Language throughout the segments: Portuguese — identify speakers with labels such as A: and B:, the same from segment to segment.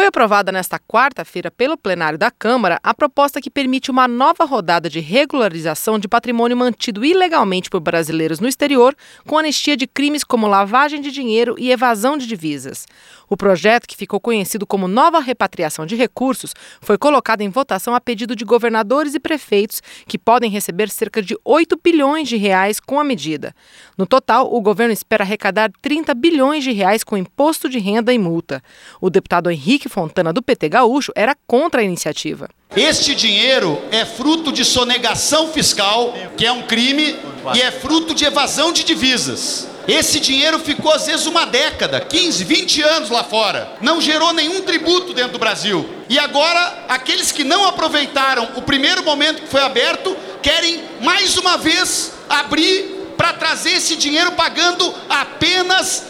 A: Foi aprovada nesta quarta-feira pelo plenário da Câmara a proposta que permite uma nova rodada de regularização de patrimônio mantido ilegalmente por brasileiros no exterior, com anistia de crimes como lavagem de dinheiro e evasão de divisas. O projeto, que ficou conhecido como Nova Repatriação de Recursos, foi colocado em votação a pedido de governadores e prefeitos, que podem receber cerca de 8 bilhões de reais com a medida. No total, o governo espera arrecadar 30 bilhões de reais com imposto de renda e multa. O deputado Henrique Fontana, do PT Gaúcho, era contra a iniciativa.
B: Este dinheiro é fruto de sonegação fiscal, que é um crime, e é fruto de evasão de divisas. Esse dinheiro ficou às vezes uma década, 15, 20 anos lá fora. Não gerou nenhum tributo dentro do Brasil. E agora, aqueles que não aproveitaram o primeiro momento que foi aberto, querem mais uma vez abrir para trazer esse dinheiro pagando apenas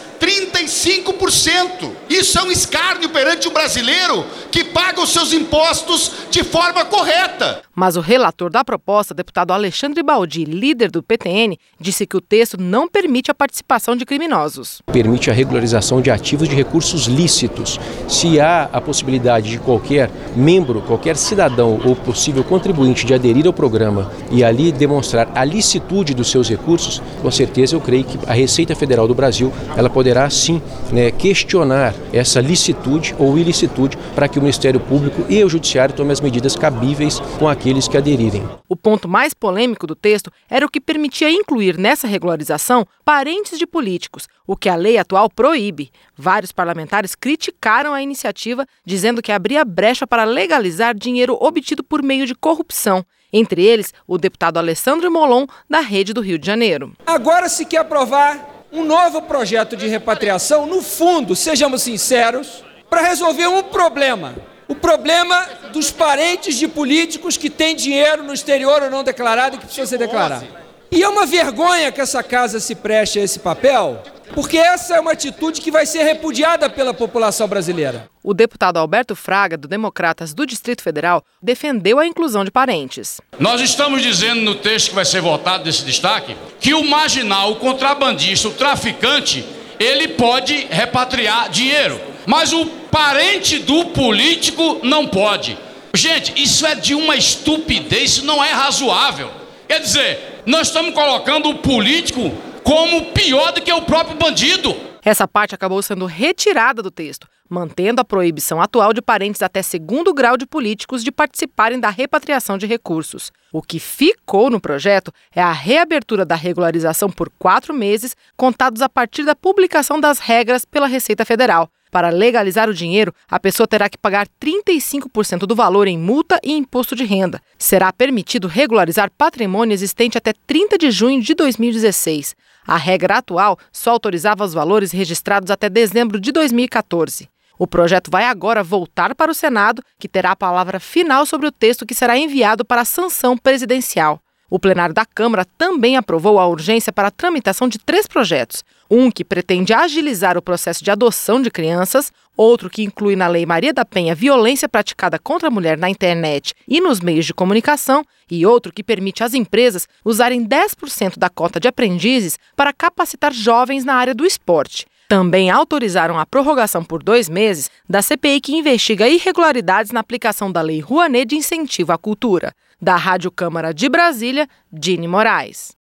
B: 35%. Isso é um escárnio perante um brasileiro que paga os seus impostos de forma correta.
A: Mas o relator da proposta, deputado Alexandre Baldi, líder do PTN, disse que o texto não permite a participação de criminosos.
C: Permite a regularização de ativos de recursos lícitos. Se há a possibilidade de qualquer membro, qualquer cidadão ou possível contribuinte de aderir ao programa e ali demonstrar a licitude dos seus recursos, com certeza eu creio que a Receita Federal do Brasil ela poderá sim questionar essa licitude ou ilicitude para que o Ministério Público e o Judiciário tomem as medidas cabíveis com aqueles que aderirem.
A: O ponto mais polêmico do texto era o que permitia incluir nessa regularização parentes de políticos, o que a lei atual proíbe. Vários parlamentares criticaram a iniciativa, dizendo que abria brecha para legalizar dinheiro obtido por meio de corrupção. Entre eles, o deputado Alessandro Molon, da Rede do Rio de Janeiro.
D: Agora se quer aprovar um novo projeto de repatriação, no fundo, sejamos sinceros, para resolver um problema. O problema dos parentes de políticos que têm dinheiro no exterior ou não declarado e que precisa ser declarado. E é uma vergonha que essa casa se preste a esse papel, porque essa é uma atitude que vai ser repudiada pela população brasileira.
A: O deputado Alberto Fraga, do Democratas do Distrito Federal, defendeu a inclusão de parentes.
E: Nós estamos dizendo no texto que vai ser votado desse destaque que o marginal, o contrabandista, o traficante, ele pode repatriar dinheiro, mas o parente do político não pode. Gente, isso é de uma estupidez, isso não é razoável. Quer dizer, nós estamos colocando o político como pior do que o próprio bandido.
A: Essa parte acabou sendo retirada do texto, mantendo a proibição atual de parentes até segundo grau de políticos de participarem da repatriação de recursos. O que ficou no projeto é a reabertura da regularização por 4 meses, contados a partir da publicação das regras pela Receita Federal. Para legalizar o dinheiro, a pessoa terá que pagar 35% do valor em multa e imposto de renda. Será permitido regularizar patrimônio existente até 30 de junho de 2016. A regra atual só autorizava os valores registrados até dezembro de 2014. O projeto vai agora voltar para o Senado, que terá a palavra final sobre o texto que será enviado para a sanção presidencial. O plenário da Câmara também aprovou a urgência para a tramitação de 3 projetos. Um que pretende agilizar o processo de adoção de crianças, outro que inclui na Lei Maria da Penha violência praticada contra a mulher na internet e nos meios de comunicação, e outro que permite às empresas usarem 10% da cota de aprendizes para capacitar jovens na área do esporte. Também autorizaram a prorrogação por 2 meses da CPI que investiga irregularidades na aplicação da Lei Rouanet de Incentivo à Cultura. Da Rádio Câmara de Brasília, Dini Moraes.